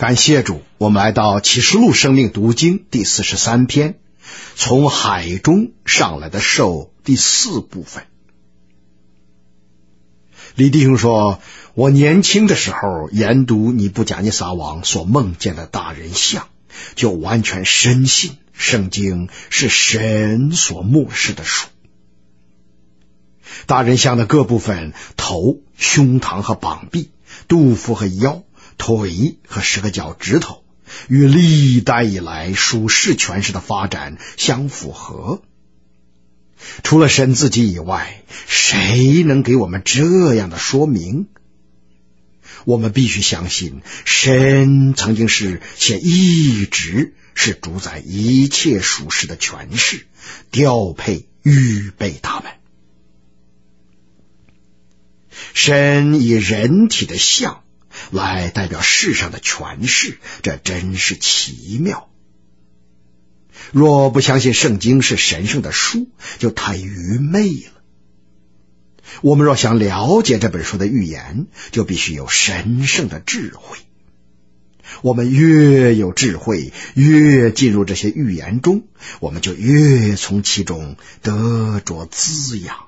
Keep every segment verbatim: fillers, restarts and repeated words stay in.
感谢主，我们来到启示录生命读经第四十三篇，从海中上来的兽第四部分。李弟兄说，我年轻的时候研读尼布甲尼撒王所梦见的大人像，就完全深信圣经是神所默示的书。大人像的各部分，头、胸膛和膀臂，肚腹和腰，腿和十个脚趾头，与历代以来属世权势的发展相符合。除了神自己以外，谁能给我们这样的说明？我们必须相信，神曾经是且一直是主宰一切属世的权势，调配预备他们。神以人体的像来代表世上的权势，这真是奇妙。若不相信圣经是神圣的书，就太愚昧了。我们若想了解这本书的预言，就必须有神圣的智慧。我们越有智慧，越进入这些预言中，我们就越从其中得着滋养。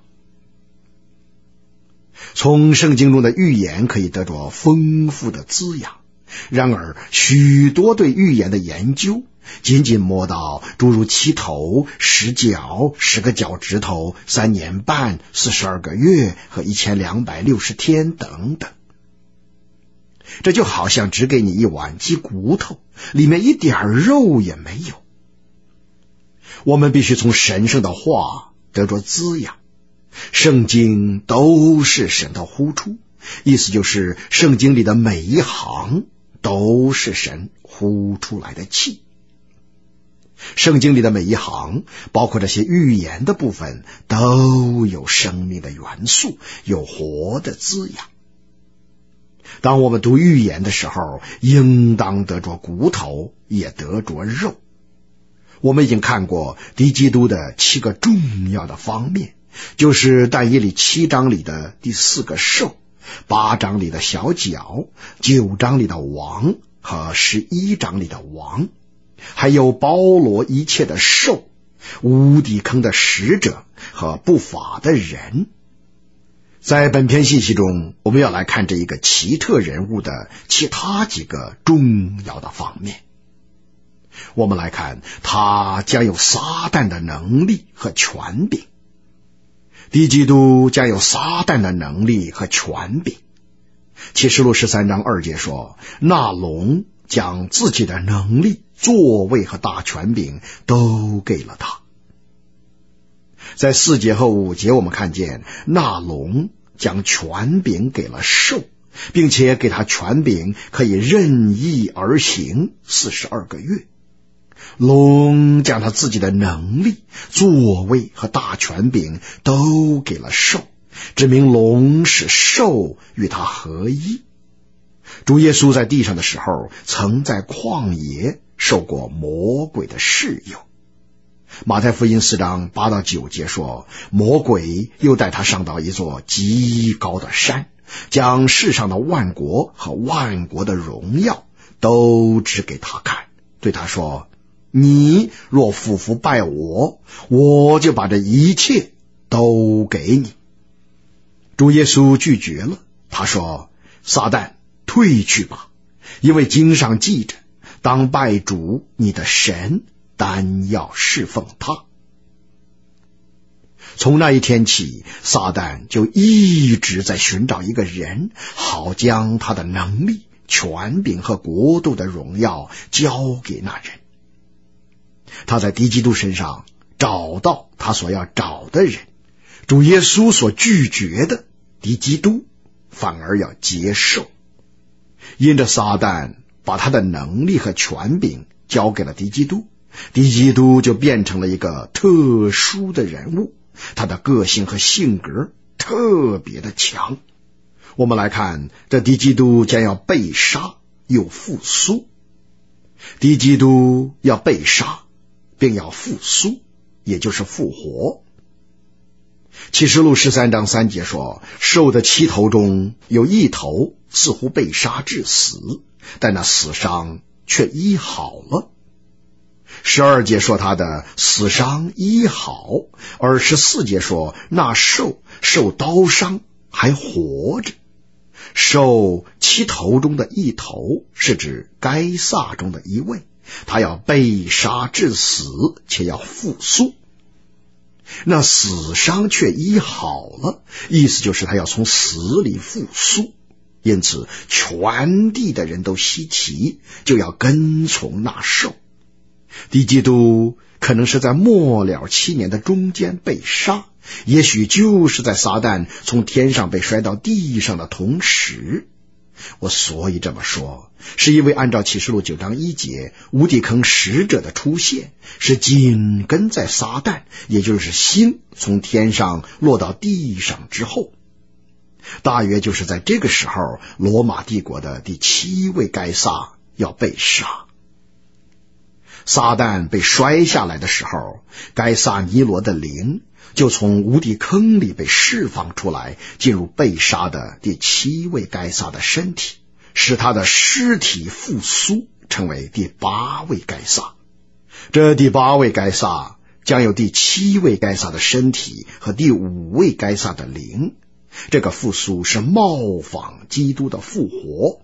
从圣经中的预言可以得着丰富的滋养，然而许多对预言的研究仅仅摸到诸如七头、十脚、十个脚趾头、三年半、四十二个月和一千两百六十天等等。这就好像只给你一碗鸡骨头，里面一点肉也没有。我们必须从神圣的话得着滋养。圣经都是神的呼出，意思就是圣经里的每一行都是神呼出来的气。圣经里的每一行，包括这些预言的部分，都有生命的元素，有活的滋养。当我们读预言的时候，应当得着骨头，也得着肉。我们已经看过敌基督的七个重要的方面，就是但以理七章里的第四个兽，八章里的小角，九章里的王和十一章里的王，还有包罗一切的兽，无底坑的使者和不法的人。在本篇信息中，我们要来看这一个奇特人物的其他几个重要的方面。我们来看，他将有撒旦的能力和权柄。敌基督将有撒旦的能力和权柄。启示录十三章二节说，那龙将自己的能力、座位和大权柄都给了他。在四节和五节，我们看见那龙将权柄给了兽，并且给他权柄可以任意而行四十二个月。龙将他自己的能力、座位和大权柄都给了兽，指明龙使兽与他合一。主耶稣在地上的时候，曾在旷野受过魔鬼的试诱。马太福音四章八到九节说，魔鬼又带他上到一座极高的山，将世上的万国和万国的荣耀都指给他看，对他说，你若俯伏拜我，我就把这一切都给你。主耶稣拒绝了，他说，撒旦，退去吧，因为经上记着，当拜主你的神，单要侍奉他。从那一天起，撒旦就一直在寻找一个人，好将他的能力、权柄和国度的荣耀交给那人。他在敌基督身上找到他所要找的人，主耶稣所拒绝的敌基督反而要接受。因着撒旦把他的能力和权柄交给了敌基督，敌基督就变成了一个特殊的人物，他的个性和性格特别的强。我们来看，这敌基督将要被杀又复苏。敌基督要被杀并要复苏，也就是复活。 启示录十三章三节说，兽的七头中有一头似乎被杀致死，但那死伤却医好了。十二节说他的死伤医好，而十四节说那兽受刀伤还活着。兽七头中的一头是指该撒中的一位，他要被杀致死，且要复苏。那死伤却医好了，意思就是他要从死里复苏。因此全地的人都稀奇，就要跟从那兽。敌基督可能是在末了七年的中间被杀，也许就是在撒旦从天上被摔到地上的同时。我所以这么说，是因为按照启示录九章一节，无底坑使者的出现是紧跟在撒旦，也就是星从天上落到地上之后，大约就是在这个时候，罗马帝国的第七位该撒要被杀。撒旦被摔下来的时候，该撒尼罗的灵就从无底坑里被释放出来，进入被杀的第七位该撒的身体，使他的尸体复苏，成为第八位该撒。这第八位该撒将有第七位该撒的身体和第五位该撒的灵。这个复苏是冒仿基督的复活。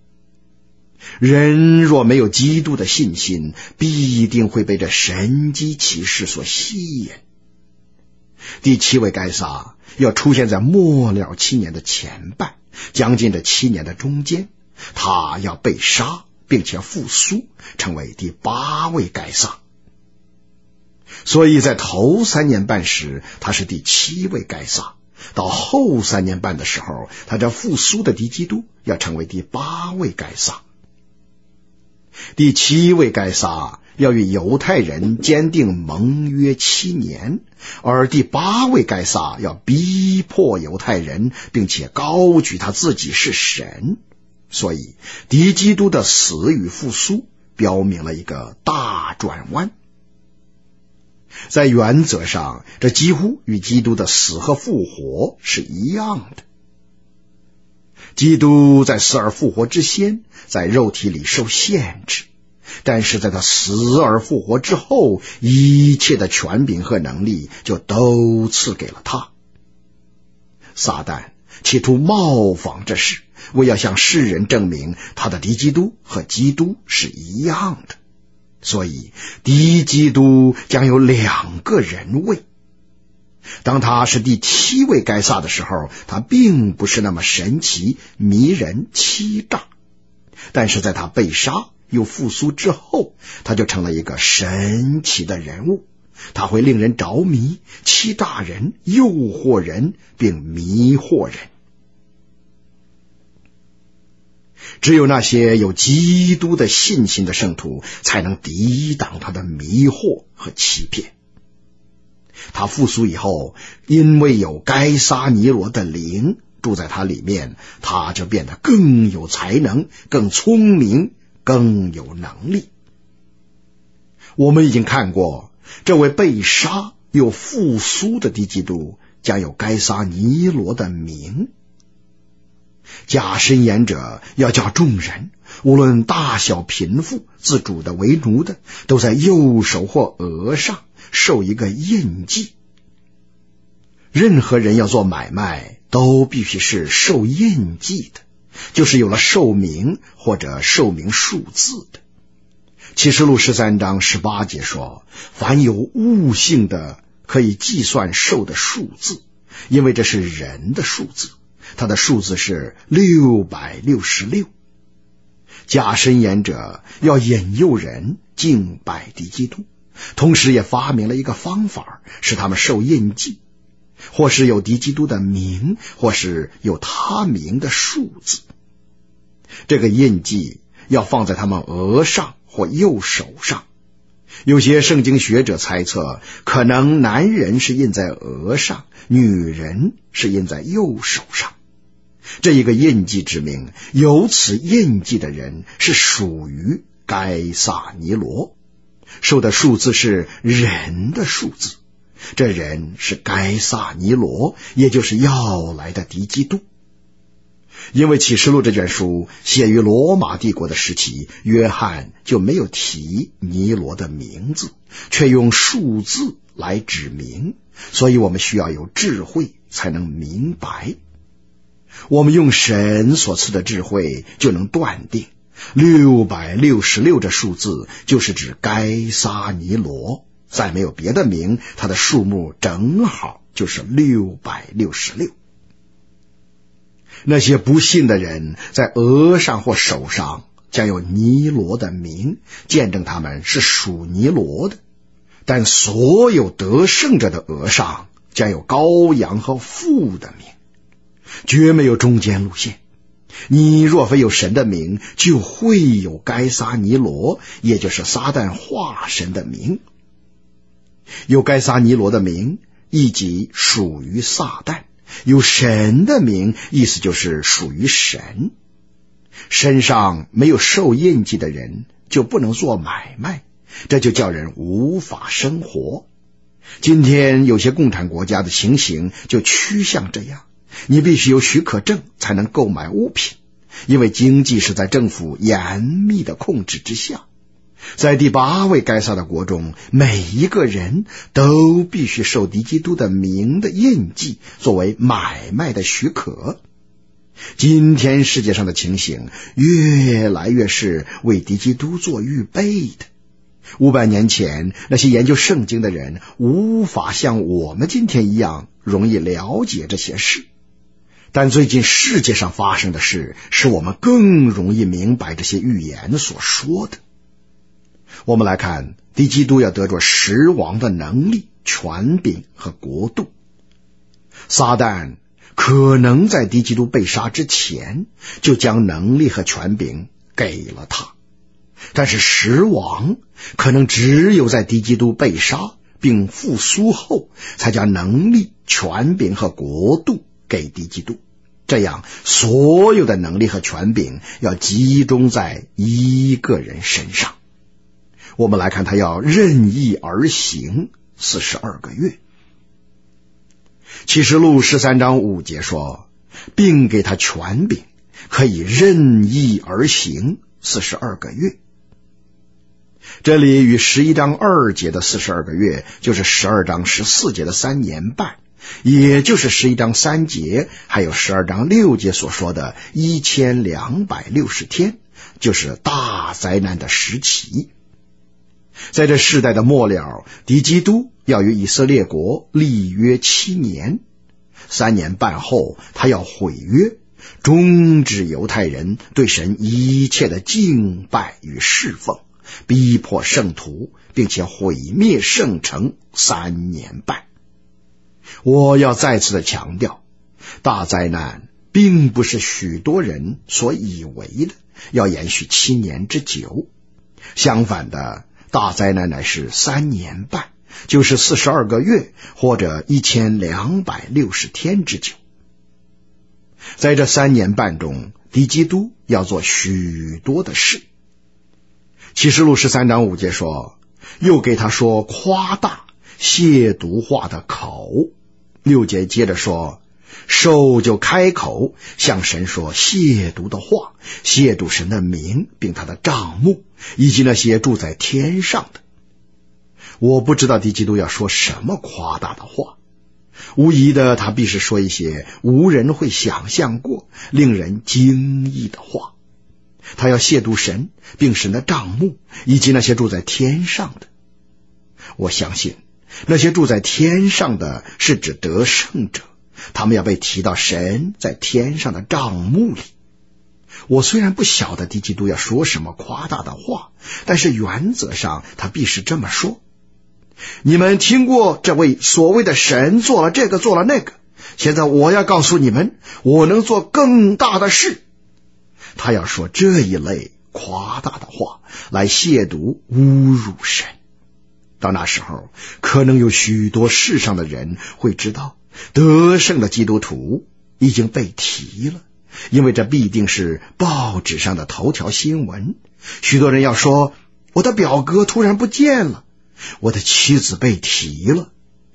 人若没有基督的信心，必定会被这神迹奇事所吸引。第七位该撒要出现在末了七年的前半，将近这七年的中间，他要被杀，并且复苏，成为第八位该撒。所以在头三年半时，他是第七位该撒；到后三年半的时候，他这复苏的敌基督要成为第八位该撒。第七位该撒要与犹太人坚定盟约七年，而第八位该撒要逼迫犹太人，并且高举他自己是神。所以敌基督的死与复苏标明了一个大转弯。在原则上，这几乎与基督的死和复活是一样的。基督在死而复活之先，在肉体里受限制，但是在他死而复活之后，一切的权柄和能力就都赐给了他。撒旦企图冒仿这事，为要向世人证明他的敌基督和基督是一样的。所以敌基督将有两个人位。当他是第七位该撒的时候，他并不是那么神奇、迷人、欺诈，但是在他被杀又复苏之后，他就成了一个神奇的人物。他会令人着迷，欺诈人，诱惑人，并迷惑人。只有那些有基督的信心的圣徒，才能抵挡他的迷惑和欺骗。他复苏以后，因为有该撒尼罗的灵住在他里面，他就变得更有才能，更聪明，更有能力。我们已经看过，这位被杀又复苏的敌基督将有该撒尼罗的名。假申言者要叫众人，无论大小贫富，自主的为奴的，都在右手或额上受一个印记。任何人要做买卖，都必须是受印记的，就是有了寿名或者寿名数字的。启示录十三章十八节说，凡有悟性的可以计算寿的数字，因为这是人的数字，他的数字是六百六十六。假申言者要引诱人敬拜敌基督，同时也发明了一个方法，使他们受印记，或是有敌基督的名，或是有他名的数字。这个印记要放在他们额上或右手上。有些圣经学者猜测，可能男人是印在额上，女人是印在右手上。这一个印记之名，有此印记的人是属于该撒尼罗，受的数字是人的数字， 这人是该撒尼罗，也就是要来的敌基督。因为启示录这卷书写于罗马帝国的时期，约翰就没有提尼罗的名字，却用数字来指明，所以我们需要有智慧才能明白。我们用神所赐的智慧就能断定六百六十六这数字就是指该撒尼罗，再没有别的名，它的数目正好就是六百六十六。那些不信的人在额上或手上将有尼罗的名，见证他们是属尼罗的，但所有得胜者的额上将有羔羊和父的名，绝没有中间路线。你若非有神的名，就会有该撒尼罗，也就是撒旦化神的名。有该撒尼罗的名，意即属于撒旦；有神的名，意思就是属于神。身上没有受印记的人就不能做买卖，这就叫人无法生活。今天有些共产国家的情形就趋向这样，你必须有许可证才能购买物品，因为经济是在政府严密的控制之下。在第八位该撒的国中，每一个人都必须受敌基督的名的印记作为买卖的许可。今天世界上的情形越来越是为敌基督做预备的。五百年前那些研究圣经的人无法像我们今天一样容易了解这些事，但最近世界上发生的事使我们更容易明白这些预言所说的。我们来看敌基督要得着十王的能力、权柄和国度。撒旦可能在敌基督被杀之前就将能力和权柄给了他，但是十王可能只有在敌基督被杀并复苏后才将能力、权柄和国度给敌基督。这样所有的能力和权柄要集中在一个人身上。我们来看他要任意而行四十二个月。启示录十三章五节说，并给他权柄，可以任意而行四十二个月。这里与十一章二节的四十二个月，就是十二章十四节的三年半，也就是十一章三节还有十二章六节所说的一千两百六十天，就是大灾难的时期。在这世代的末了，敌基督要与以色列国立约七年，三年半后他要毁约，终止犹太人对神一切的敬拜与侍奉，逼迫圣徒，并且毁灭圣城三年半。我要再次的强调，大灾难并不是许多人所以为的要延续七年之久，相反的，大灾难乃是三年半，就是四十二个月或者一千两百六十天之久。在这三年半中，敌基督要做许多的事。启示录十三章五节说，又给他说夸大亵渎话的口。六节接着说，兽就开口向神说亵渎的话，亵渎神的名并他的帐幕，以及那些住在天上的。我不知道敌基督要说什么夸大的话，无疑的他必是说一些无人会想象过令人惊异的话。他要亵渎神并神的帐幕，以及那些住在天上的。我相信那些住在天上的是指得胜者，他们要被提到神在天上的帐幕里。我虽然不晓得敌基督要说什么夸大的话，但是原则上他必是这么说。你们听过这位所谓的神做了这个做了那个，现在我要告诉你们，我能做更大的事。他要说这一类夸大的话来亵渎侮辱神。到那时候，可能有许多世上的人会知道得胜的基督徒已经被提了，因为这必定是报纸上的头条新闻。许多人要说，我的表哥突然不见了，我的妻子被提了。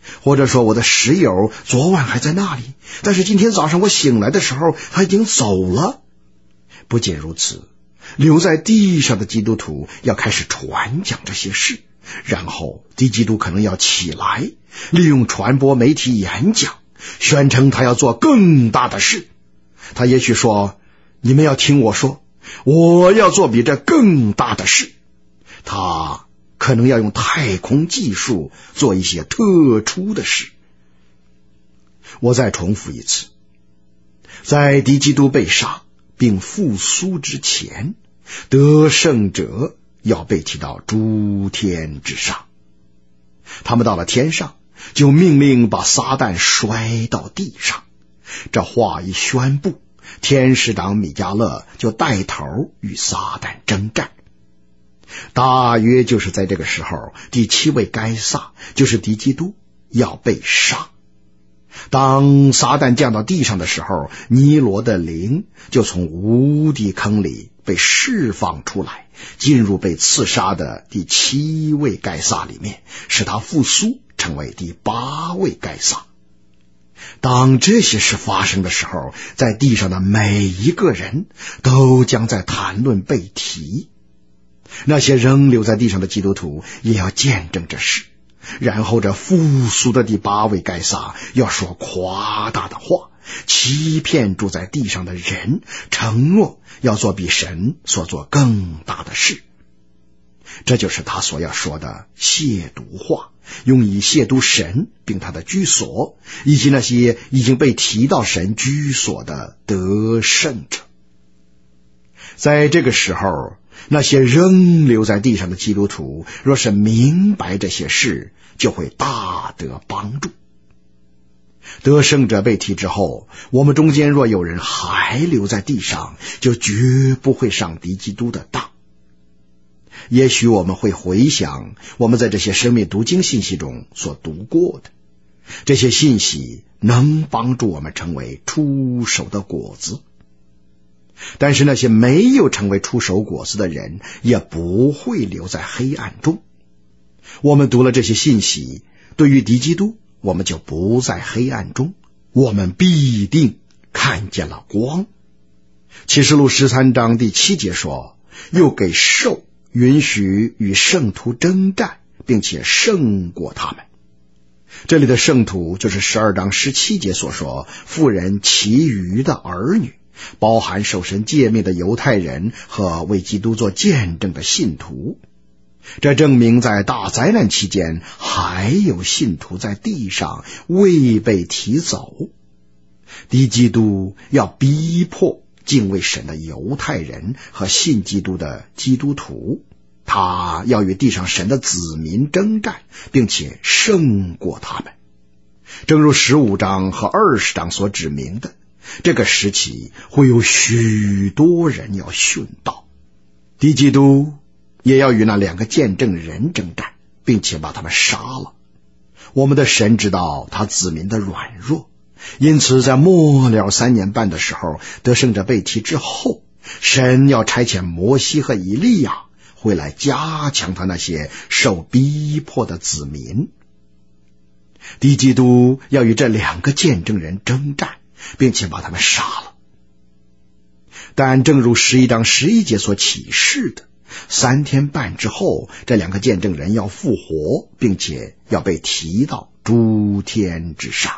或者说我的室友昨晚还在那里，但是今天早上我醒来的时候他已经走了。不仅如此，留在地上的基督徒要开始传讲这些事，然后敌基督可能要起来，利用传播媒体演讲，宣称他要做更大的事。他也许说，你们要听我说，我要做比这更大的事。他可能要用太空技术做一些特殊的事。我再重复一次，在敌基督被杀并复苏之前，得胜者要被提到诸天之上。他们到了天上，就命令把撒旦摔到地上。这话一宣布，天使长米迦勒就带头与撒旦征战。大约就是在这个时候，第七位该撒，就是敌基督，要被杀。当撒旦降到地上的时候，尼罗的灵就从无底坑里被释放出来，进入被刺杀的第七位该撒里面，使他复苏成为第八位该撒。当这些事发生的时候，在地上的每一个人都将在谈论被提。那些仍留在地上的基督徒也要见证这事，然后这复苏的第八位该撒要说夸大的话，欺骗住在地上的人，承诺要做比神所做更大的事。这就是他所要说的亵渎话，用以亵渎神并他的居所，以及那些已经被提到神居所的得胜者。在这个时候，那些仍留在地上的基督徒若是明白这些事，就会大得帮助。得胜者被提之后，我们中间若有人还留在地上，就绝不会上敌基督的当。也许我们会回想我们在这些生命读经信息中所读过的，这些信息能帮助我们成为出手的果子。但是那些没有成为出手果子的人，也不会留在黑暗中。我们读了这些信息，对于敌基督，我们就不在黑暗中，我们必定看见了光。启示录十三章第七节说，又给兽允许与圣徒征战，并且胜过他们。这里的圣徒就是十二章十七节所说妇人其余的儿女，包含受神诫命的犹太人和为基督做见证的信徒。这证明在大灾难期间还有信徒在地上未被提走。敌基督要逼迫敬畏神的犹太人和信基督的基督徒，他要与地上神的子民征战，并且胜过他们。正如十五章和二十章所指明的，这个时期会有许多人要殉道。敌基督也要与那两个见证人征战，并且把他们杀了。我们的神知道他子民的软弱，因此在末了三年半的时候，得胜者被提之后，神要差遣摩西和以利亚回来加强他那些受逼迫的子民。敌基督要与这两个见证人征战，并且把他们杀了。但正如十一章十一节所启示的，三天半之后，这两个见证人要复活，并且要被提到诸天之上。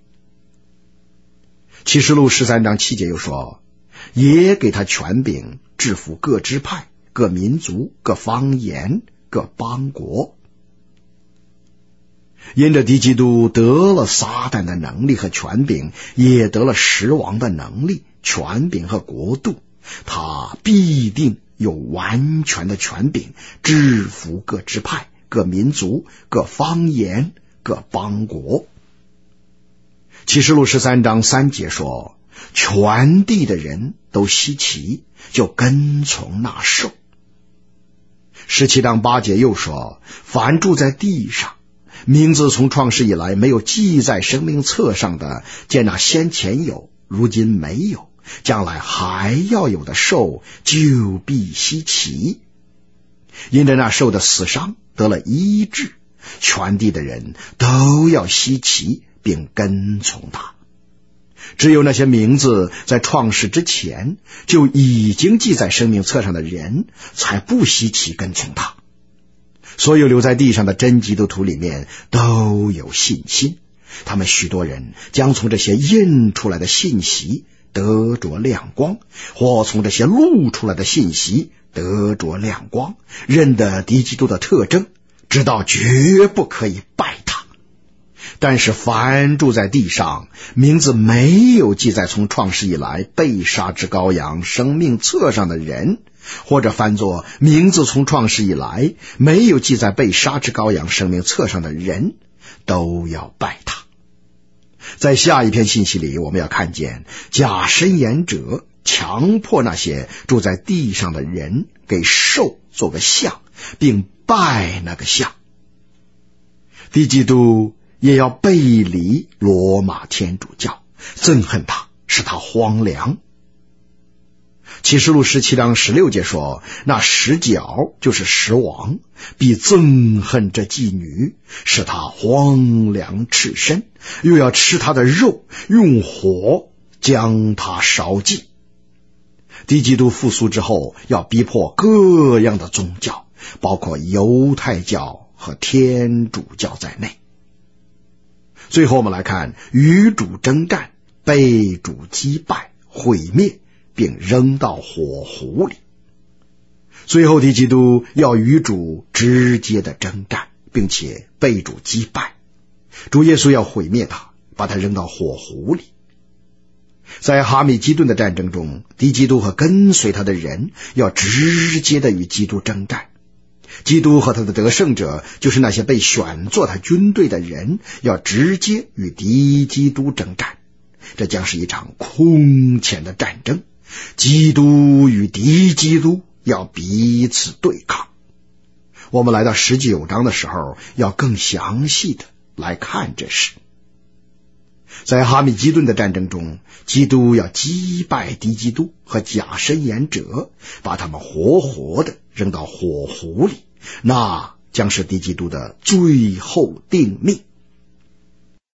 启示录十三章七节又说，也给他权柄制服各支派、各民族、各方言、各邦国。因着敌基督得了撒旦的能力和权柄，也得了十王的能力、权柄和国度，他必定有完全的权柄制服各支派、各民族、各方言、各邦国。启示录十三章三节说，全地的人都稀奇，就跟从那兽。十七章八节又说，凡住在地上，名字从创世以来没有记在生命册上的，见那先前有，如今没有，将来还要有的兽，就必稀奇。因着那兽的死伤得了医治， 全地的人都要稀奇并跟从他。只有那些名字在创世之前就已经记在生命册上的人，才不稀奇跟从他。所有留在地上的真基督徒里面都有信心，他们许多人将从这些印出来的信息得着亮光，或从这些录出来的信息得着亮光，认得敌基督的特征，知道绝不可以拜他。但是凡住在地上，名字没有记在从创世以来被杀之羔羊生命册上的人，或者翻作名字从创世以来没有记在被杀之羔羊生命册上的人，都要拜他。在下一篇信息里，我们要看见假申言者强迫那些住在地上的人给兽做个像，并拜那个像。敌基督也要背离罗马天主教，憎恨他，使他荒凉。启示录十七章十六节说，那十角就是十王，必憎恨这妓女，使她荒凉赤身，又要吃她的肉，用火将她烧尽。敌基督复苏之后，要逼迫各样的宗教，包括犹太教和天主教在内。最后我们来看与主征战，被主击败毁灭，并扔到火湖里。最后敌基督要与主直接的征战，并且被主击败，主耶稣要毁灭他，把他扔到火湖里。在哈米基顿的战争中，敌基督和跟随他的人要直接的与基督征战。基督和他的得胜者，就是那些被选做他军队的人，要直接与敌基督征战。这将是一场空前的战争，基督与敌基督要彼此对抗。我们来到十九章的时候，要更详细的来看这事。在哈米基顿的战争中，基督要击败敌基督和假申言者，把他们活活的扔到火湖里，那将是敌基督的最后定命。